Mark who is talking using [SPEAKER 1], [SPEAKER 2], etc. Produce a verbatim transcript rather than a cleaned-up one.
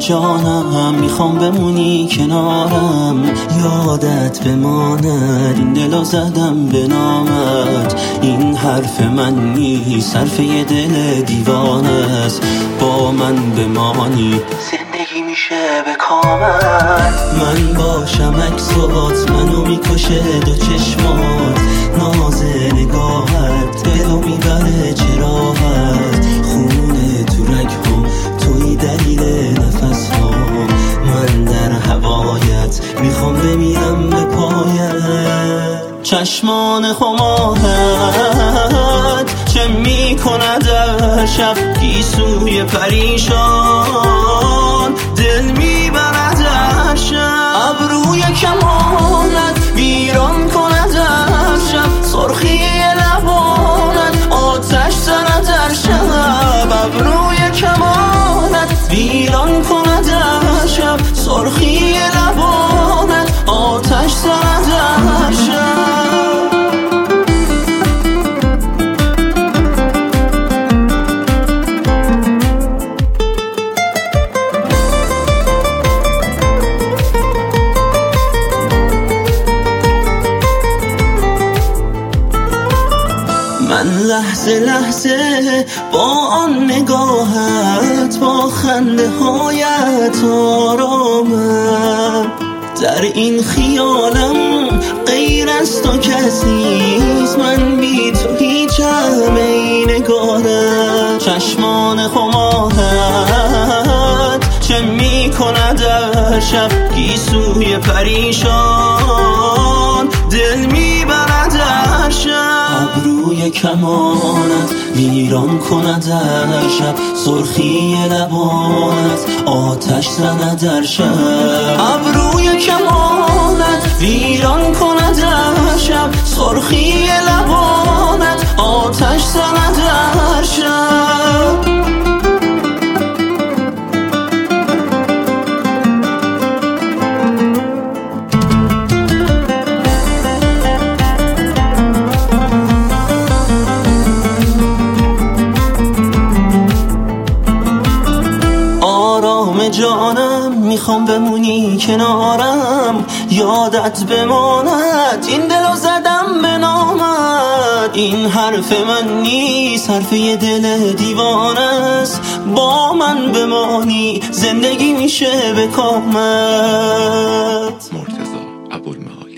[SPEAKER 1] جانم میخوام بمونی کنارم، یادت بماند این دلو زدم به نامت. این حرف من نیست، حرف یه دل دیوانه است. با من بمانی زندگی میشه به کامت. من باشم عکسات منو میکشه دو چشمات، ناز نگاهت دلو میبره چراغت. خونه تو رگم توی دلیل نفس ها، من در هوایت میخوام بمیرم به پایت. چشمان خماهت چه میکند در شب، گیسوی پریشان دل میبرد در شب. ابروی کمانت ویران کند در شب، سرخی لبانت آتش زند در شب. ابروی کمانت ویران کند در شب، سرخی لبانت آتش زند در شب. من لحظه لحظه با آن نگاهت، با خنده هایت آرامم. در این خیالم غیر از تو کسیست، من بی تو هیچم ای نگارم. چشمان خماهت چه می کند در شب، گیسوی پریشان دل می برد در شب. ابروی کمانت ویران کند در شب، سرخی لبانت آتش زند در شب. ابروی کمانت ویران کند در شب، سرخی لبانت آتش زند در شب. جانم میخوام بمونی کنارم، یادت بماند این دلو زدم به نامت. این حرف من نیست، حرف یه دل دیوانه است. با من بمانی زندگی میشه به کامت.
[SPEAKER 2] مرتضی ابوالمعالی.